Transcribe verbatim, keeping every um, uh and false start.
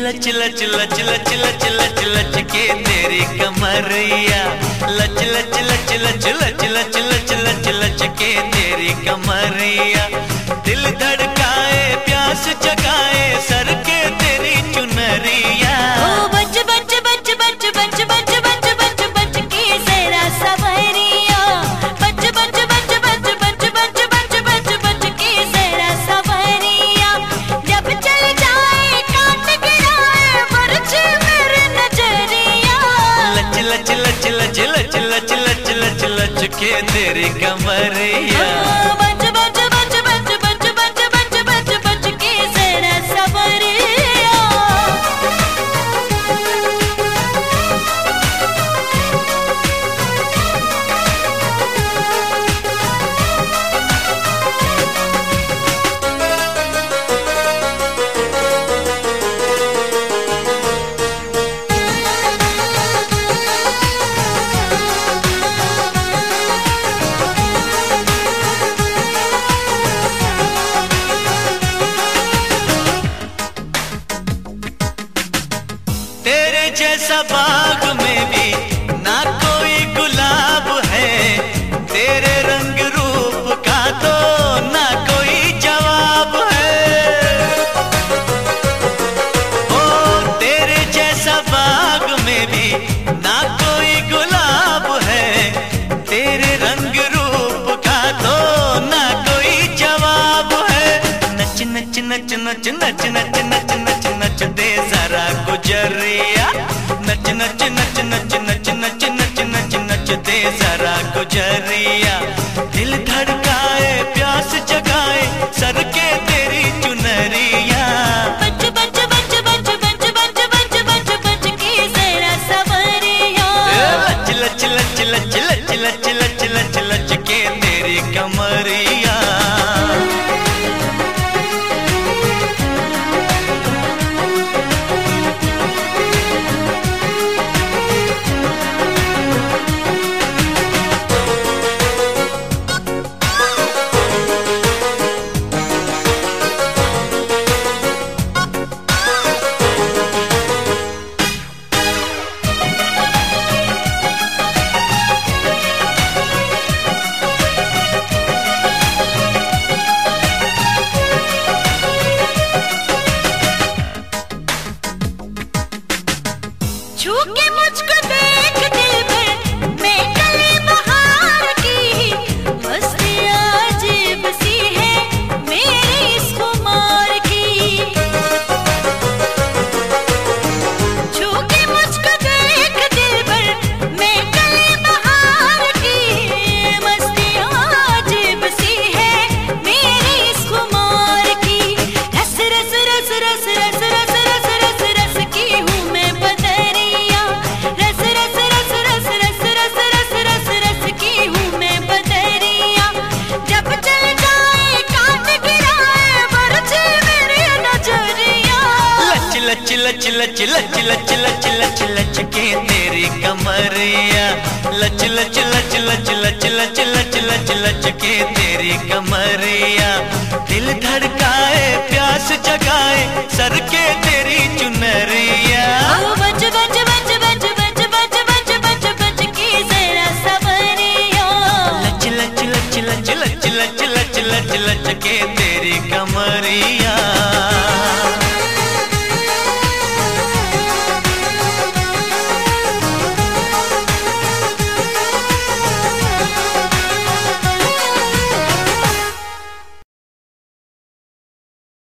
लच लच लच लच लच लच लच के तेरी कमरिया, लच लच लच लच लच लच लच लच लच के तेरी कमरिया। दिल धड़काए प्यास जगाए सर के तेरी चुनरिया। ओ बच बच बच बच बच बच बच बच बच की जरा सवरिया, बच बच बच बच बच बच बच बच बच की जरा सवरिया। जब चल जाए काट गिराए बरछे मेरे नजरिया। लच लच लच लच लच लच लच लच लच के तेरी कमरिया। ओ बच बच बच बच बच बच बच बच बच की जरा सवरिया। तेरे जैसा बाग में भी ना कोई गुलाब है, तेरे रंग रूप का तो ना कोई जवाब है। ओ तेरे जैसा बाग में भी ना कोई गुलाब है, तेरे रंग रूप का तो ना कोई जवाब है। नच नच नच नच नच नच नच नच नच दे जरा गुजरिया, नच नच नच नच नच नच नच नच नच दे जरा गुजरिया। दिल धड़काए प्यास जगाए सर के तेरी चुनरिया। बच बच बच बच बच बच बच बच बच की जरा सवरिया। लच लच लच लच लच लच लच लच लच के तेरी कमरिया। छू के मुझको देख दिल में मैं कली बहार की, मस्ती अजीब सी है मेरी इस खुमार की। छू के मुझको देख दिल में मैं कली बहार की, मस्ती अजीब सी है मेरी इस खुमार की। रस रस रस रस रस रस रस रस रस की हूँ मैं बदरिया, रस रस रस रस रस रस रस रस रस की हूँ मैं बदरिया। जब चल जाए काट गिराए बरछे मेरे नजरिया। लच लच लच लच लच लच लच लच लच के तेरी कमरिया, लच लच लच लच लच लच लच लच लच के तेरी कमरिया। दिल धड़काए प्यास जगाए सर के